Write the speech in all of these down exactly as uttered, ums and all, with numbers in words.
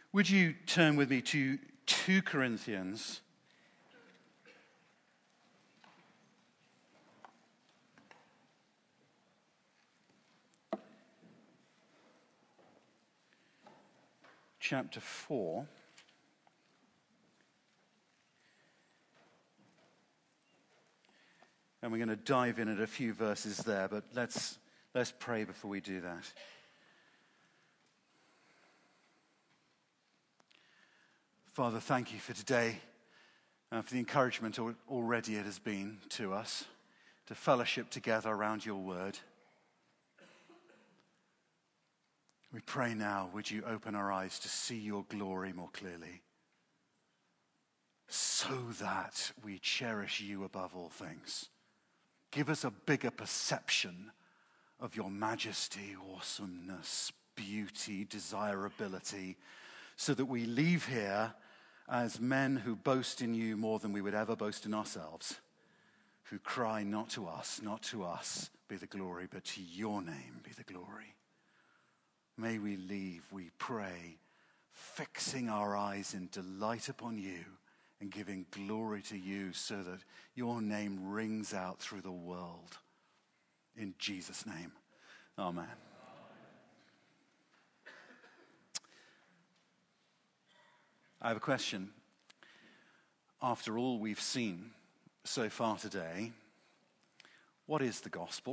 Would you turn with me to two Corinthians chapter four. And we're going to dive in at a few verses there, but let's let's pray before we do that. Father, thank you for today, uh, for the encouragement already it has been to us, to fellowship together around your word. We pray now, would you open our eyes to see your glory more clearly, so that we cherish you above all things. Give us a bigger perception of your majesty, awesomeness, beauty, desirability, so that we leave here as men who boast in you more than we would ever boast in ourselves, who cry, not to us, not to us be the glory, but to your name be the glory. May we leave, we pray, fixing our eyes in delight upon you and giving glory to you, so that your name rings out through the world. In Jesus' name, amen. I have a question. After all we've seen so far today, what is the gospel?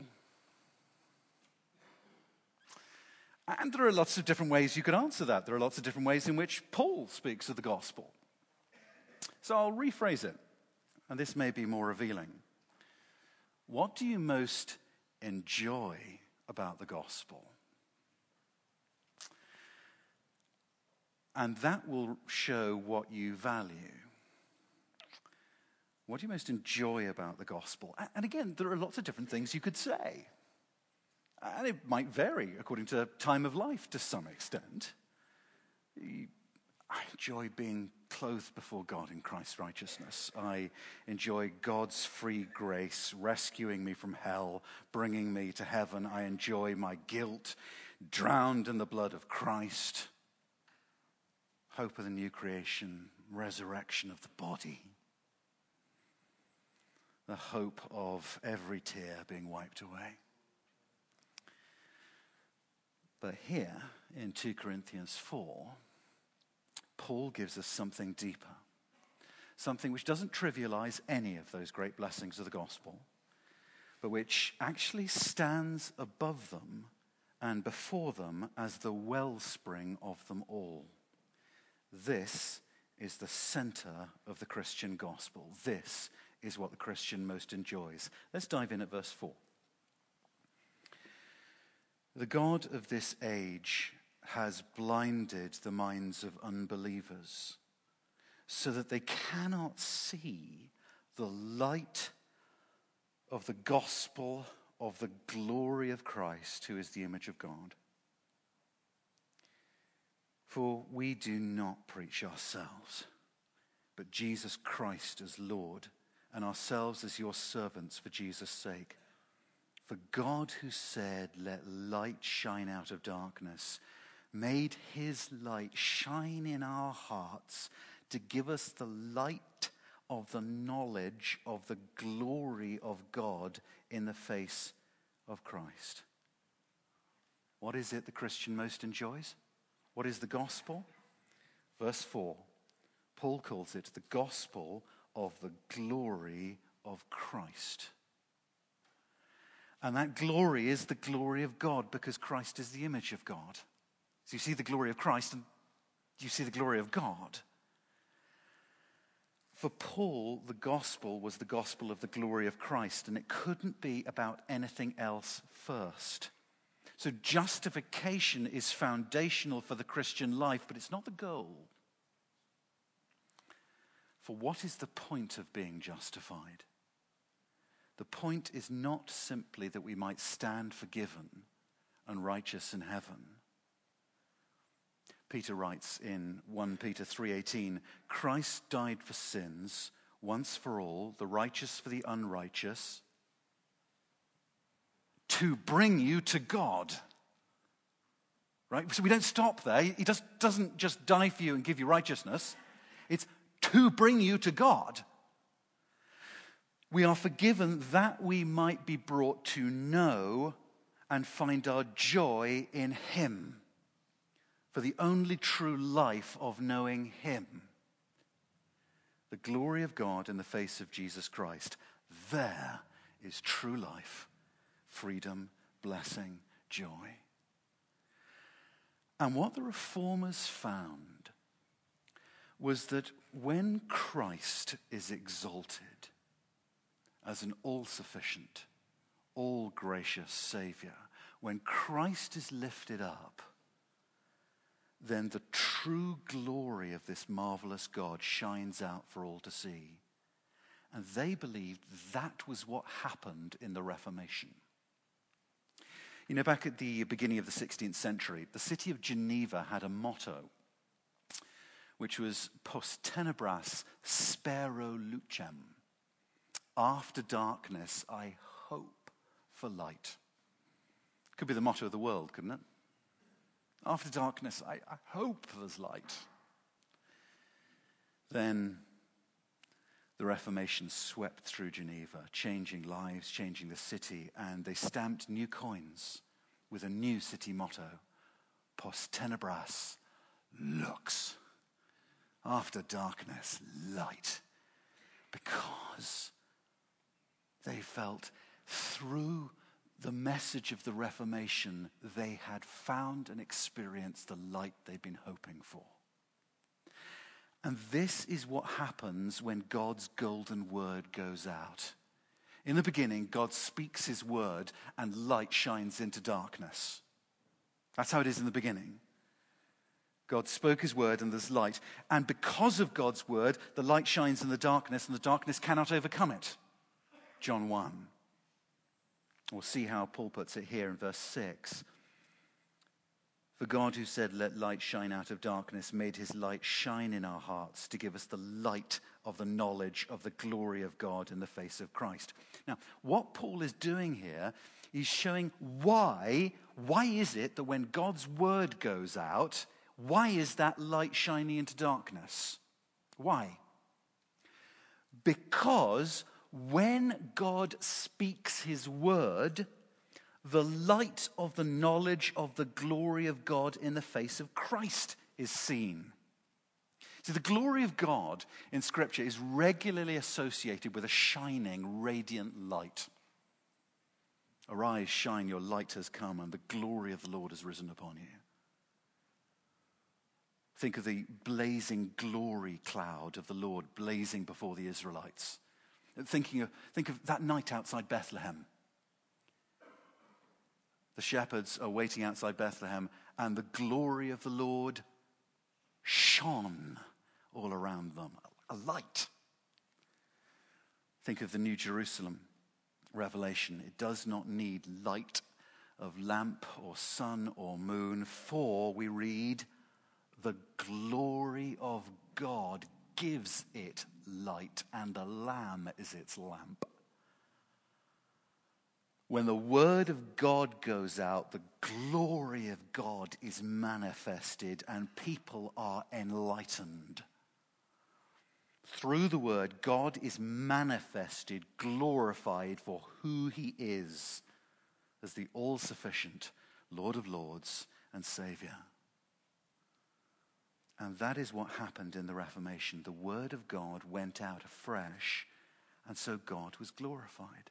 And there are lots of different ways you could answer that. There are lots of different ways in which Paul speaks of the gospel. So I'll rephrase it, and this may be more revealing. What do you most enjoy about the gospel? And that will show what you value. What do you most enjoy about the gospel? And again, there are lots of different things you could say. And it might vary according to time of life to some extent. I enjoy being clothed before God in Christ's righteousness. I enjoy God's free grace rescuing me from hell, bringing me to heaven. I enjoy my guilt drowned in the blood of Christ. Hope of the new creation, resurrection of the body. The hope of every tear being wiped away. But here in two Corinthians four, Paul gives us something deeper. Something which doesn't trivialize any of those great blessings of the gospel, but which actually stands above them and before them as the wellspring of them all. This is the center of the Christian gospel. This is what the Christian most enjoys. Let's dive in at verse four. The God of this age has blinded the minds of unbelievers so that they cannot see the light of the gospel of the glory of Christ, who is the image of God. For we do not preach ourselves, but Jesus Christ as Lord, and ourselves as your servants for Jesus' sake. For God, who said, "Let light shine out of darkness," made his light shine in our hearts to give us the light of the knowledge of the glory of God in the face of Christ. What is it the Christian most enjoys? What is the gospel? Verse four, Paul calls it the gospel of the glory of Christ. And that glory is the glory of God, because Christ is the image of God. So you see the glory of Christ and you see the glory of God. For Paul, the gospel was the gospel of the glory of Christ, and it couldn't be about anything else first. So justification is foundational for the Christian life, but it's not the goal. For what is the point of being justified? The point is not simply that we might stand forgiven and righteous in heaven. Peter writes in First Peter three eighteen, Christ died for sins once for all, the righteous for the unrighteous, to bring you to God. Right? So we don't stop there. He just doesn't just die for you and give you righteousness. It's to bring you to God. We are forgiven that we might be brought to know and find our joy in him. For the only true life of knowing him. The glory of God in the face of Jesus Christ. There is true life, freedom, blessing, joy. And what the reformers found was that when Christ is exalted as an all-sufficient, all-gracious Savior, when Christ is lifted up, then the true glory of this marvelous God shines out for all to see. And they believed that was what happened in the Reformation. You know, back at the beginning of the sixteenth century, the city of Geneva had a motto, which was Post tenebras spero lucem. After darkness, I hope for light. Could be the motto of the world, couldn't it? After darkness, I, I hope there's light. Then the Reformation swept through Geneva, changing lives, changing the city, and they stamped new coins with a new city motto, Post tenebras lux. After darkness, light. Because they felt through the message of the Reformation, they had found and experienced the light they'd been hoping for. And this is what happens when God's golden word goes out. In the beginning, God speaks his word and light shines into darkness. That's how it is in the beginning. God spoke his word and there's light. And because of God's word, the light shines in the darkness and the darkness cannot overcome it. John one. We'll see how Paul puts it here in verse six. For God who said, let light shine out of darkness, made his light shine in our hearts to give us the light of the knowledge of the glory of God in the face of Christ. Now, what Paul is doing here, he's showing why, why is it that when God's word goes out, why is that light shining into darkness? Why? Because when God speaks his word, the light of the knowledge of the glory of God in the face of Christ is seen. See, the glory of God in Scripture is regularly associated with a shining, radiant light. Arise, shine, your light has come, and the glory of the Lord has risen upon you. Think of the blazing glory cloud of the Lord blazing before the Israelites. Thinking of, think of that night outside Bethlehem. The shepherds are waiting outside Bethlehem, and the glory of the Lord shone all around them. A light. Think of the New Jerusalem revelation. It does not need light of lamp or sun or moon, for, we read, the glory of God gives it light, and the Lamb is its lamp. When the word of God goes out, the glory of God is manifested and people are enlightened. Through the word, God is manifested, glorified for who he is as the all-sufficient Lord of Lords and Savior. And that is what happened in the Reformation. The word of God went out afresh, and so God was glorified.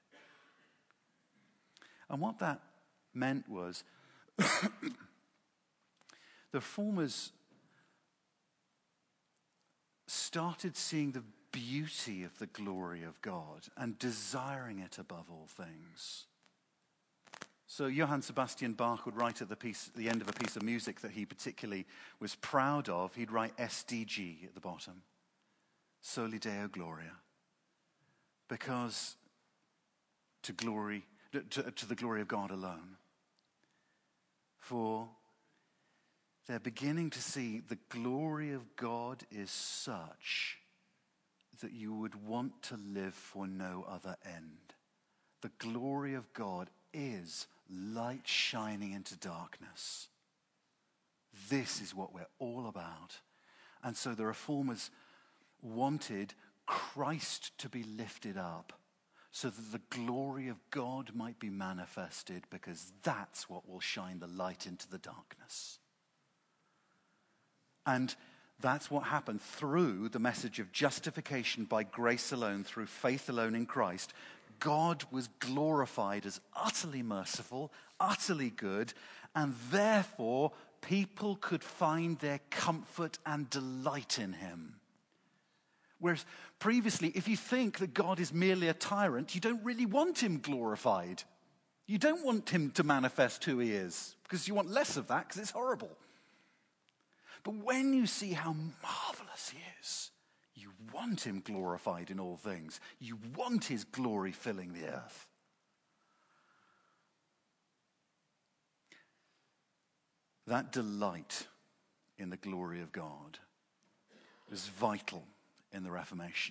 And what that meant was the reformers started seeing the beauty of the glory of God and desiring it above all things. So Johann Sebastian Bach would write at the, piece, at the end of a piece of music that he particularly was proud of, he'd write S D G at the bottom. Soli Deo Gloria. Because to glory, to, to the glory of God alone. For they're beginning to see the glory of God is such that you would want to live for no other end. The glory of God is light shining into darkness. this is what we're all about. And so the Reformers wanted Christ to be lifted up so that the glory of God might be manifested, because that's what will shine the light into the darkness. And that's what happened through the message of justification by grace alone, through faith alone in Christ. God was glorified as utterly merciful, utterly good, and therefore people could find their comfort and delight in him. Whereas previously, if you think that God is merely a tyrant, you don't really want him glorified. You don't want him to manifest who he is, because you want less of that, because it's horrible. But when you see how marvelous he is, you want him glorified in all things. You want his glory filling the earth. That delight in the glory of God was vital in the Reformation.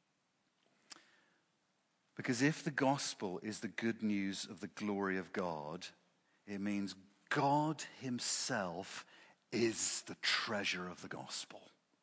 Because if the gospel is the good news of the glory of God, it means God himself is the treasure of the gospel.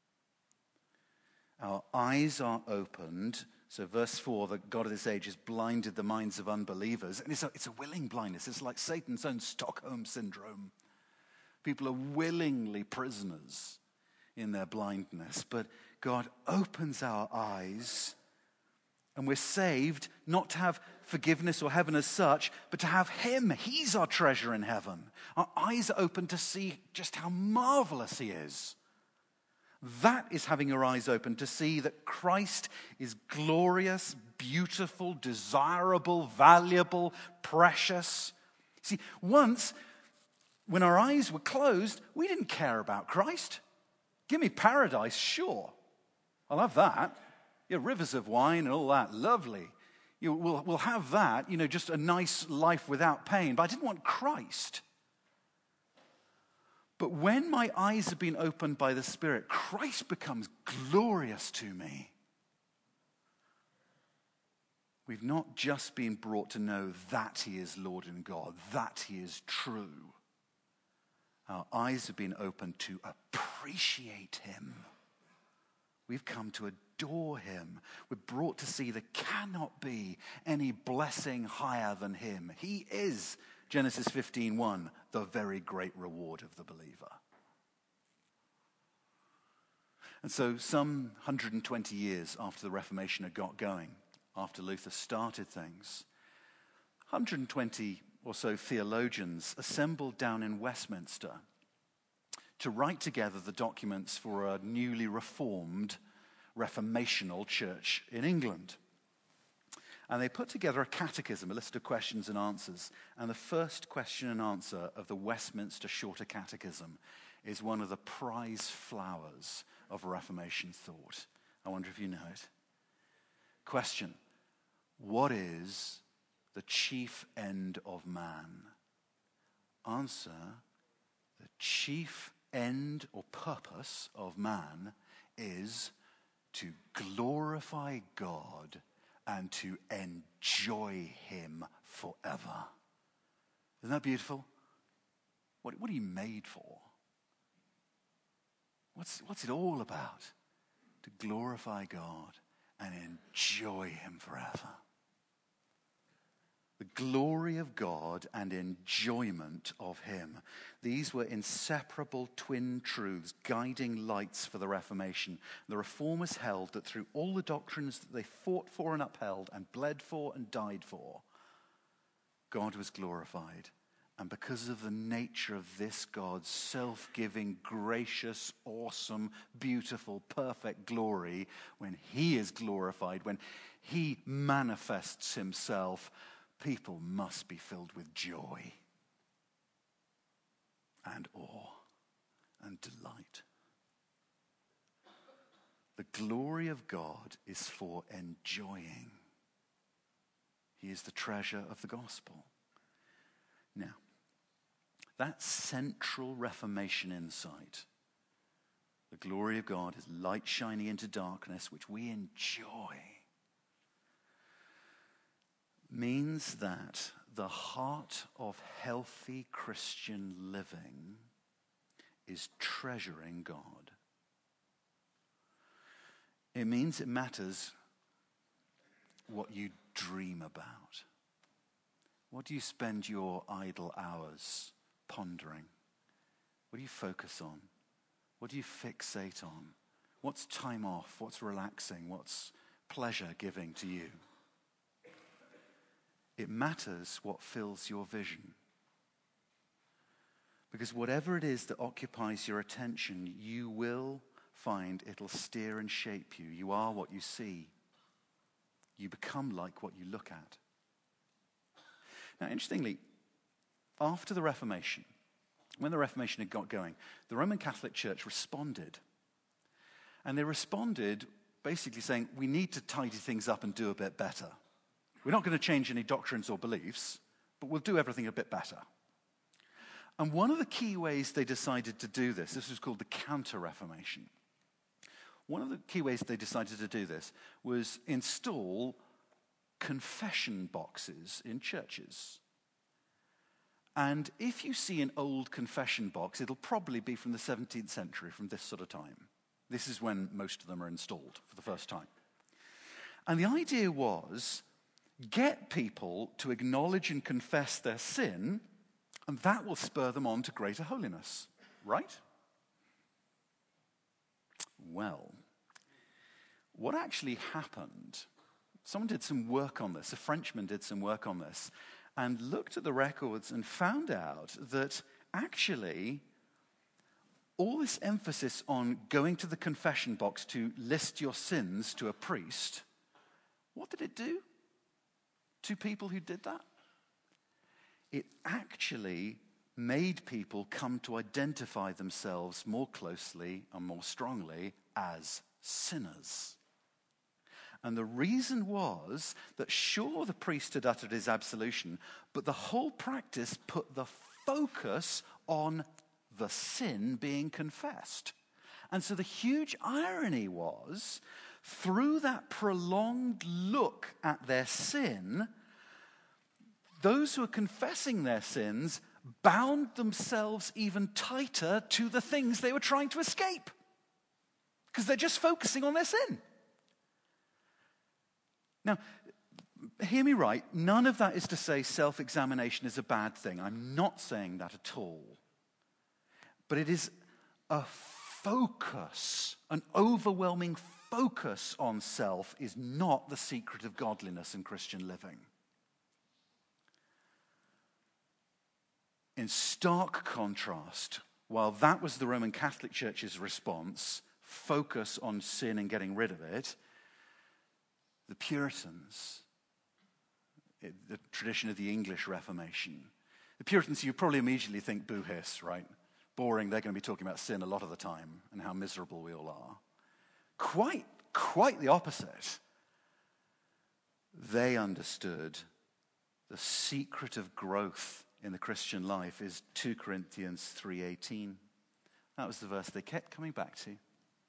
Our eyes are opened. So verse four, the God of this age has blinded the minds of unbelievers. And it's a, it's a willing blindness. It's like Satan's own Stockholm syndrome. People are willingly prisoners in their blindness. But God opens our eyes, and we're saved not to have forgiveness or heaven as such, but to have him. He's our treasure in heaven. Our eyes are open to see just how marvelous he is. That is having your eyes open to see that Christ is glorious, beautiful, desirable, valuable, precious. See, once, when our eyes were closed, we didn't care about Christ. Give me paradise, sure. I'll have that. Yeah, rivers of wine and all that, lovely. You, we'll, we'll have that, you know, just a nice life without pain. But I didn't want Christ. But when my eyes have been opened by the Spirit, Christ becomes glorious to me. We've not just been brought to know that he is Lord and God, that he is true. Our eyes have been opened to appreciate him. We've come to adore him. We're brought to see there cannot be any blessing higher than him. He is, Genesis fifteen one, the very great reward of the believer. And so some one hundred twenty years after the Reformation had got going, after Luther started things, one hundred twenty or so theologians assembled down in Westminster to write together the documents for a newly reformed reformational church in England. And they put together a catechism, a list of questions and answers. And the first question and answer of the Westminster Shorter Catechism is one of the prize flowers of Reformation thought. I wonder if you know it. Question: what is the chief end of man? Answer: the chief end or purpose of man is to glorify God and to enjoy him forever. Isn't that beautiful? What, what are you made for? What's, what's it all about? To glorify God and enjoy him forever. The glory of God and enjoyment of him. These were inseparable twin truths, guiding lights for the Reformation. The Reformers held that through all the doctrines that they fought for and upheld and bled for and died for, God was glorified. And because of the nature of this God's self-giving, gracious, awesome, beautiful, perfect glory, when he is glorified, when he manifests himself, people must be filled with joy and awe and delight. The glory of God is for enjoying. He is the treasure of the gospel. Now, that central Reformation insight, the glory of God is light shining into darkness, which we enjoy, means that the heart of healthy Christian living is treasuring God. It means it matters what you dream about. What do you spend your idle hours pondering? What do you focus on? What do you fixate on? What's time off? What's relaxing? What's pleasure giving to you? It matters what fills your vision. Because whatever it is that occupies your attention, you will find it'll steer and shape you. You are what you see. You become like what you look at. Now, interestingly, after the Reformation, when the Reformation had got going, the Roman Catholic Church responded. And they responded basically saying, we need to tidy things up and do a bit better. We're not going to change any doctrines or beliefs, but we'll do everything a bit better. And one of the key ways they decided to do this, this was called the Counter-Reformation. One of the key ways they decided to do this was install confession boxes in churches. And if you see an old confession box, it'll probably be from the seventeenth century, from this sort of time. This is when most of them are installed for the first time. And the idea was, get people to acknowledge and confess their sin, and that will spur them on to greater holiness. Right? Well, what actually happened, someone did some work on this, a Frenchman did some work on this, and looked at the records and found out that actually all this emphasis on going to the confession box to list your sins to a priest, what did it do to people who did that? It actually made people come to identify themselves more closely and more strongly as sinners. And the reason was that sure, the priest had uttered his absolution, but the whole practice put the focus on the sin being confessed. And so the huge irony was, through that prolonged look at their sin, those who are confessing their sins bound themselves even tighter to the things they were trying to escape. Because they're just focusing on their sin. Now, hear me right, none of that is to say self-examination is a bad thing. I'm not saying that at all. But it is a focus, an overwhelming focus on self is not the secret of godliness in Christian living. In stark contrast, while that was the Roman Catholic Church's response, focus on sin and getting rid of it, the Puritans, the tradition of the English Reformation, the Puritans, you probably immediately think boo hiss, right? Boring, they're going to be talking about sin a lot of the time and how miserable we all are. Quite, quite the opposite. They understood the secret of growth in the Christian life is two Corinthians three eighteen. That was the verse they kept coming back to.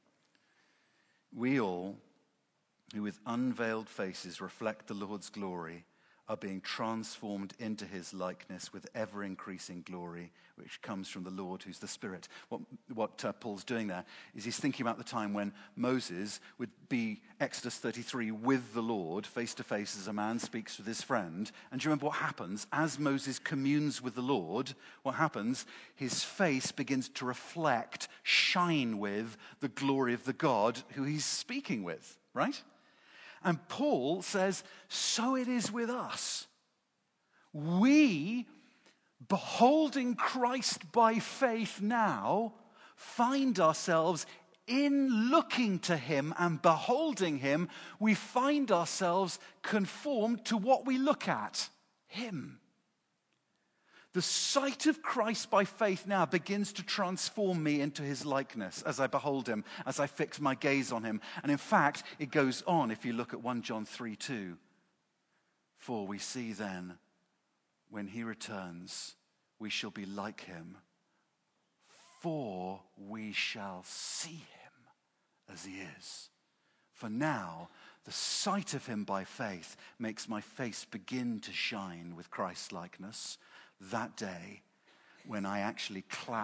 We all, who with unveiled faces reflect the Lord's glory, are being transformed into his likeness with ever-increasing glory, which comes from the Lord who's the Spirit. What, what uh, Paul's doing there is he's thinking about the time when Moses would be, Exodus thirty-three, with the Lord, face-to-face as a man speaks with his friend. And do you remember what happens? As Moses communes with the Lord, what happens? His face begins to reflect, shine with the glory of the God who he's speaking with, right? And Paul says, so it is with us. We, beholding Christ by faith now, find ourselves in looking to him and beholding him, we find ourselves conformed to what we look at, him. The sight of Christ by faith now begins to transform me into his likeness as I behold him, as I fix my gaze on him. And in fact, it goes on if you look at First John three two. For we see then, when he returns, we shall be like him, for we shall see him as he is. For now, the sight of him by faith makes my face begin to shine with Christ's likeness. That day, when I actually clap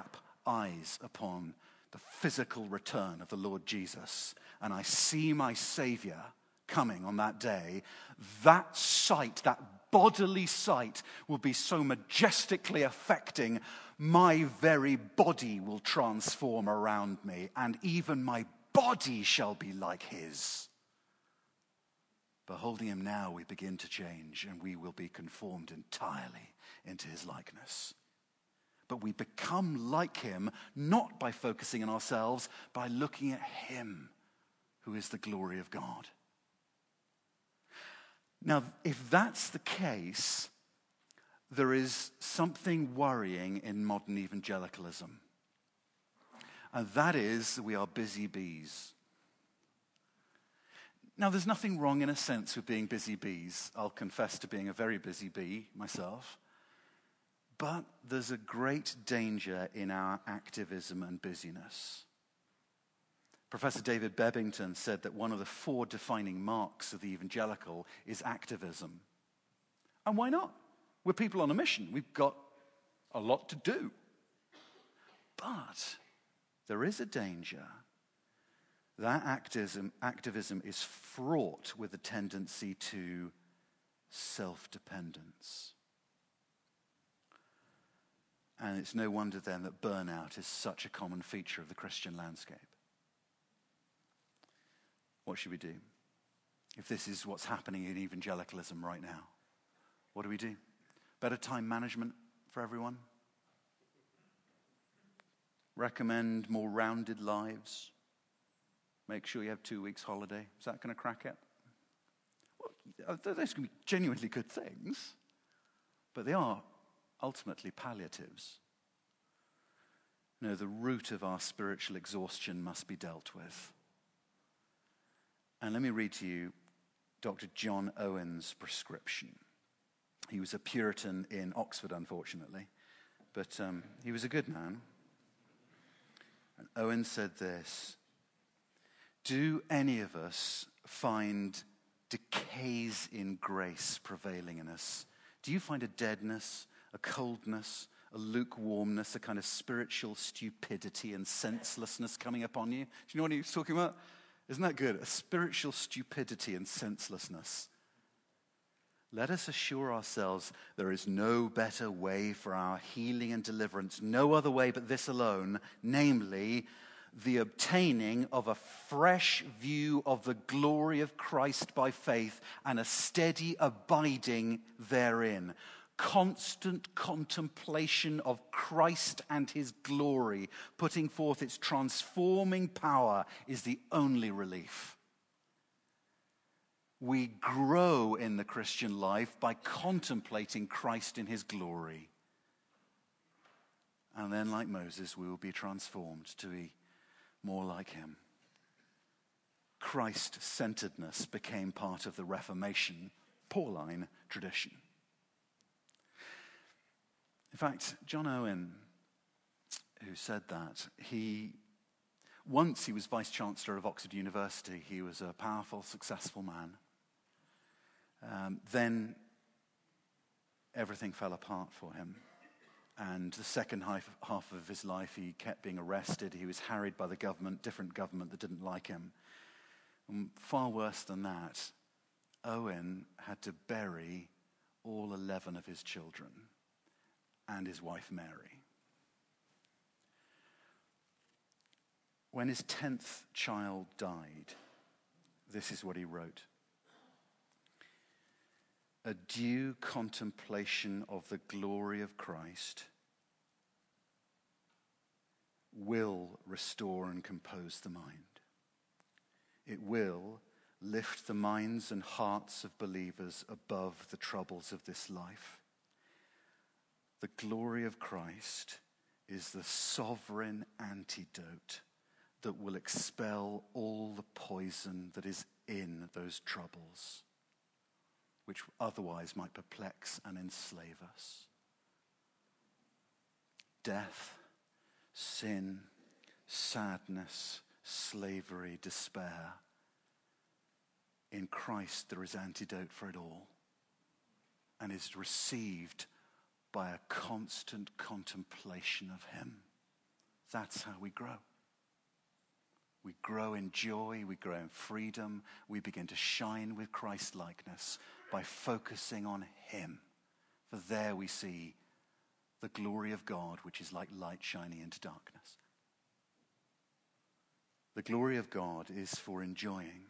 eyes upon the physical return of the Lord Jesus, and I see my Savior coming on that day, that sight, that bodily sight, will be so majestically affecting, my very body will transform around me, and even my body shall be like his. Beholding him now, we begin to change, and we will be conformed entirely into his likeness. But we become like him, not by focusing on ourselves, by looking at him, who is the glory of God. Now, if that's the case, there is something worrying in modern evangelicalism. And that is that we are busy bees. Now, there's nothing wrong in a sense with being busy bees. I'll confess to being a very busy bee myself. But there's a great danger in our activism and busyness. Professor David Bebbington said that one of the four defining marks of the evangelical is activism. And why not? We're people on a mission. We've got a lot to do. But there is a danger. That activism, activism is fraught with a tendency to self-dependence. And it's no wonder then that burnout is such a common feature of the Christian landscape. What should we do? If this is what's happening in evangelicalism right now, what do we do? Better time management for everyone? Recommend more rounded lives? Make sure you have two weeks holiday? Is that going to crack it? Well, those can be genuinely good things, but they are ultimately palliatives. No, the root of our spiritual exhaustion must be dealt with. And let me read to you Doctor John Owen's prescription. He was a Puritan in Oxford, unfortunately, but um, he was a good man. And Owen said this: do any of us find decays in grace prevailing in us? Do you find a deadness, a coldness, a lukewarmness, a kind of spiritual stupidity and senselessness coming upon you? Do you know what he was talking about? Isn't that good? A spiritual stupidity and senselessness. Let us assure ourselves there is no better way for our healing and deliverance, no other way but this alone, namely the obtaining of a fresh view of the glory of Christ by faith and a steady abiding therein. Constant contemplation of Christ and his glory, putting forth its transforming power, is the only relief. We grow in the Christian life by contemplating Christ in his glory. And then, like Moses, we will be transformed to be more like him. Christ-centeredness became part of the Reformation Pauline tradition. In fact, John Owen, who said that, he once he was Vice-Chancellor of Oxford University. He was a powerful, successful man. Um, then everything fell apart for him. And the second half, half of his life, he kept being arrested. He was harried by the government, different government that didn't like him. And far worse than that, Owen had to bury all eleven of his children and his wife Mary. When his tenth child died, this is what he wrote: a due contemplation of the glory of Christ will restore and compose the mind. It will lift the minds and hearts of believers above the troubles of this life. The glory of Christ is the sovereign antidote that will expel all the poison that is in those troubles, which otherwise might perplex and enslave us. Death, sin, sadness, slavery, despair. In Christ there is antidote for it all, and is received by a constant contemplation of him. That's how we grow. We grow in joy, we grow in freedom, we begin to shine with Christ-likeness by focusing on him. For there we see the glory of God, which is like light shining into darkness. The glory of God is for enjoying.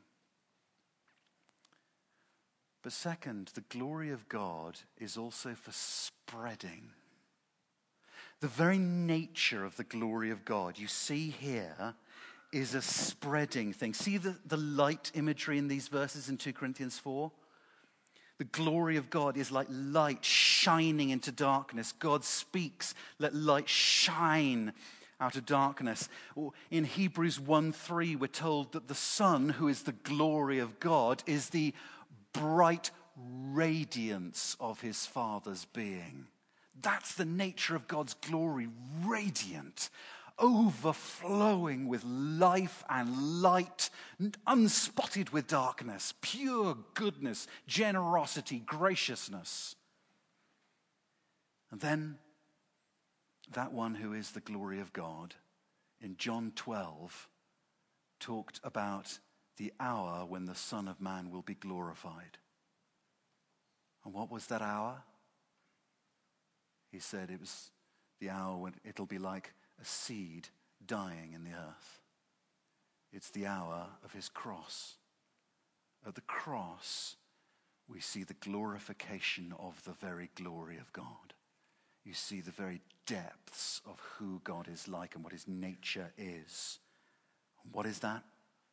But second, the glory of God is also for spreading. The very nature of the glory of God, you see here, is a spreading thing. See the, the light imagery in these verses in two Corinthians four? The glory of God is like light shining into darkness. God speaks, let light shine out of darkness. Or in Hebrews one three, we're told that the Son, who is the glory of God, is the bright radiance of his Father's being. That's the nature of God's glory, radiant, overflowing with life and light, unspotted with darkness, pure goodness, generosity, graciousness. And then that one who is the glory of God in John twelve talked about the hour when the Son of Man will be glorified. And what was that hour? He said it was the hour when it'll be like a seed dying in the earth. It's the hour of his cross. At the cross, we see the glorification of the very glory of God. You see the very depths of who God is like and what his nature is. What is that?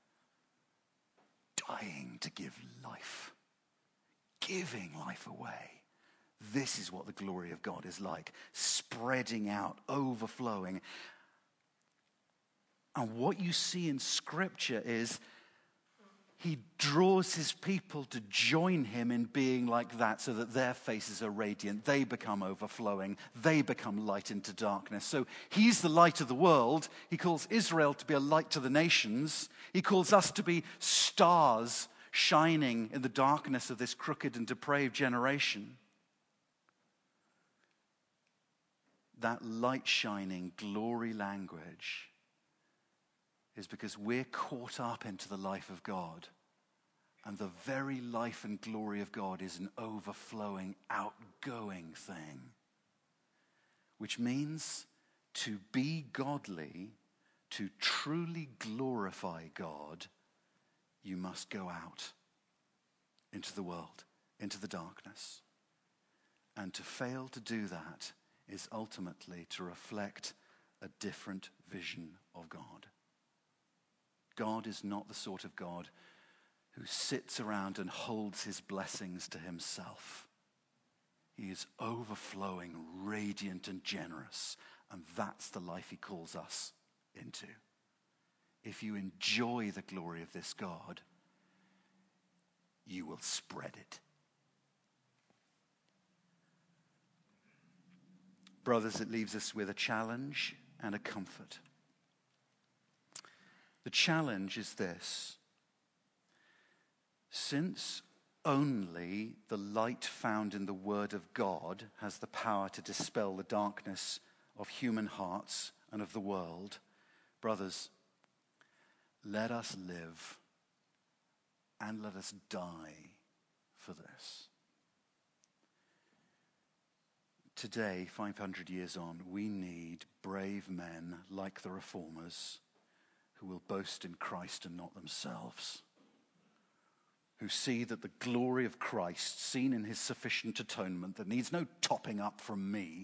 Dying to give life. Giving life away. This is what the glory of God is like. Spreading out, overflowing. And what you see in Scripture is he draws his people to join him in being like that so that their faces are radiant. They become overflowing. They become light into darkness. So he's the light of the world. He calls Israel to be a light to the nations. He calls us to be stars shining in the darkness of this crooked and depraved generation. That light shining glory language is because we're caught up into the life of God. And the very life and glory of God is an overflowing, outgoing thing. Which means to be godly, to truly glorify God, you must go out into the world, into the darkness. And to fail to do that is ultimately to reflect a different vision of God. God is not the sort of God who sits around and holds his blessings to himself. He is overflowing, radiant and generous, and that's the life he calls us into. If you enjoy the glory of this God, you will spread it. Brothers, it leaves us with a challenge and a comfort. The challenge is this. Since only the light found in the Word of God has the power to dispel the darkness of human hearts and of the world, brothers, let us live and let us die for this. Today, five hundred years on, we need brave men like the Reformers who will boast in Christ and not themselves, who see that the glory of Christ, seen in his sufficient atonement that needs no topping up from me,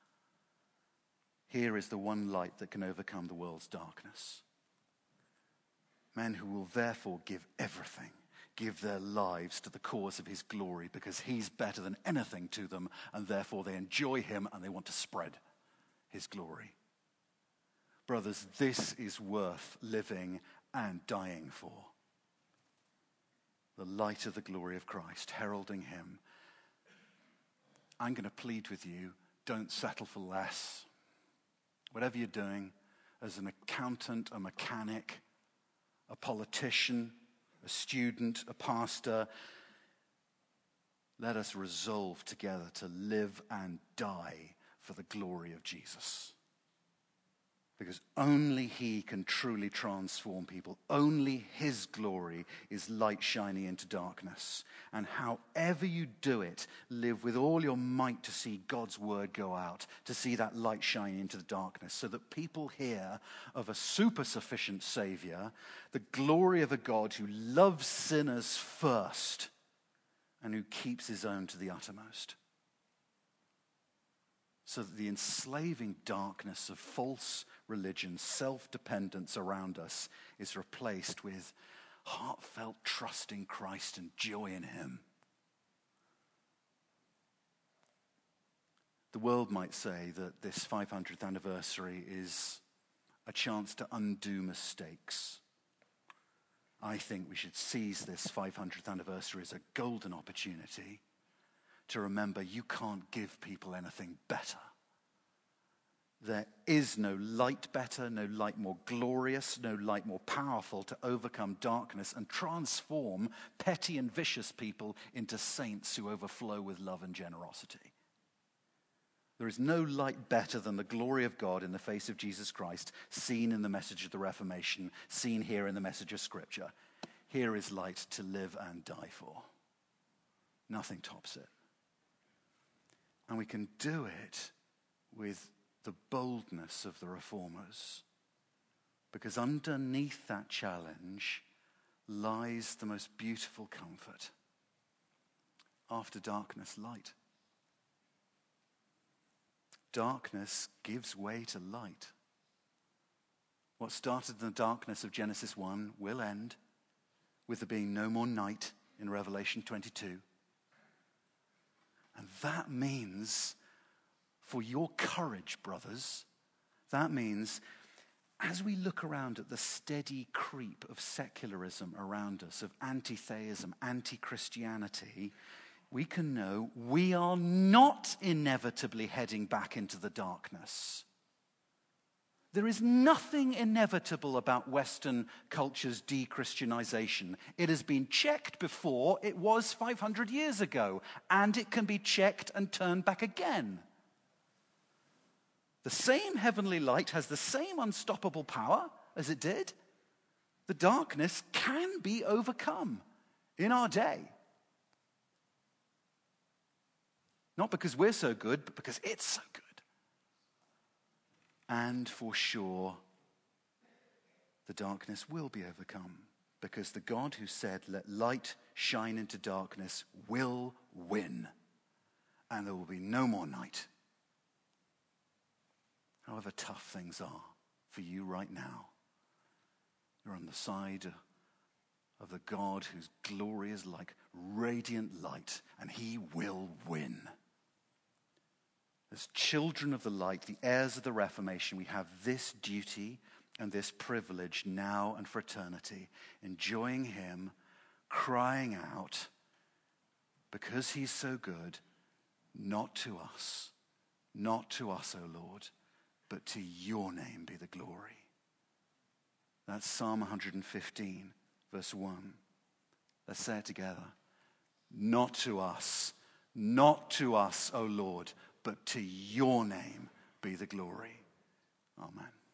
here is the one light that can overcome the world's darkness. Men who will therefore give everything, give their lives to the cause of his glory because he's better than anything to them, and therefore they enjoy him and they want to spread his glory. Brothers, this is worth living and dying for. The light of the glory of Christ, heralding him. I'm going to plead with you, don't settle for less. Whatever you're doing, as an accountant, a mechanic, a politician, a student, a pastor, let us resolve together to live and die for the glory of Jesus. Because only he can truly transform people. Only his glory is light shining into darkness. And however you do it, live with all your might to see God's word go out, to see that light shine into the darkness, so that people hear of a super sufficient Savior, the glory of a God who loves sinners first and who keeps his own to the uttermost. So that the enslaving darkness of false religion, self-dependence around us is replaced with heartfelt trust in Christ and joy in him. The world might say that this five hundredth anniversary is a chance to undo mistakes. I think we should seize this five hundredth anniversary as a golden opportunity to remember you can't give people anything better. There is no light better, no light more glorious, no light more powerful to overcome darkness and transform petty and vicious people into saints who overflow with love and generosity. There is no light better than the glory of God in the face of Jesus Christ, seen in the message of the Reformation, seen here in the message of Scripture. Here is light to live and die for. Nothing tops it. And we can do it with the boldness of the reformers. Because underneath that challenge lies the most beautiful comfort. After darkness, light. Darkness gives way to light. What started in the darkness of Genesis one will end with there being no more night in Revelation twenty-two. And that means, for your courage, brothers, that means as we look around at the steady creep of secularism around us, of anti-theism, anti-Christianity, we can know we are not inevitably heading back into the darkness. There is nothing inevitable about Western culture's de-Christianization. It has been checked before. It was five hundred years ago. And it can be checked and turned back again. The same heavenly light has the same unstoppable power as it did. The darkness can be overcome in our day. Not because we're so good, but because it's so good. And for sure, the darkness will be overcome, because the God who said, "Let light shine into darkness," will win. And there will be no more night. However tough things are for you right now, you're on the side of the God whose glory is like radiant light, and he will win. As children of the light, the heirs of the Reformation, we have this duty and this privilege now and for eternity, enjoying him, crying out, because he's so good, not to us, not to us, O Lord, but to your name be the glory. That's Psalm one hundred fifteen, verse one. Let's say it together. Not to us, not to us, O Lord, but to your name be the glory. Amen.